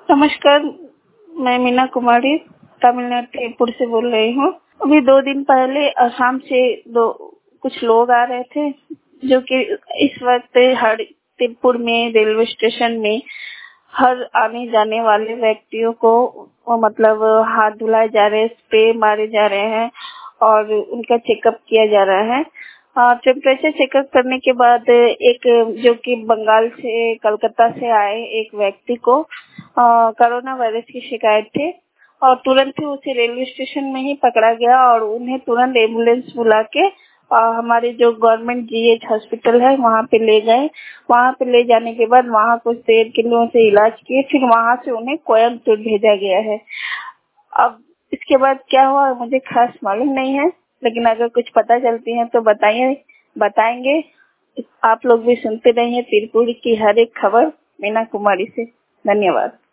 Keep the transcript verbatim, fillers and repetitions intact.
नमस्कार, मैं मीना कुमारी तमिलनाडु त्रिपुर से बोल रही हूँ। अभी दो दिन पहले असम से दो कुछ लोग आ रहे थे जो कि इस वक्त हर त्रिपुर में रेलवे स्टेशन में हर आने जाने वाले व्यक्तियों को मतलब हाथ धुलाए जा रहे हैं, स्प्रे मारे जा रहे हैं और उनका चेकअप किया जा रहा है। टेम्परेचर चेकअप करने के बाद एक जो कि बंगाल से कलकत्ता से आए एक व्यक्ति को कोरोना वायरस की शिकायत थी और तुरंत ही उसे रेलवे स्टेशन में ही पकड़ा गया और उन्हें तुरंत एम्बुलेंस बुला के आ, हमारे जो गवर्नमेंट जीएच हॉस्पिटल है वहाँ पे ले गए। वहाँ पे ले जाने के बाद वहाँ कुछ देर के लिए उसे इलाज किए, फिर वहाँ से उन्हें कोयम्बटूर भेजा गया है। अब इसके बाद क्या हुआ मुझे खास मालूम नहीं है, लेकिन अगर कुछ पता चलती है तो बताइए बताएंगे। आप लोग भी सुनते रहिए त्रिपुर की हर एक खबर मीना कुमारी से। धन्यवाद।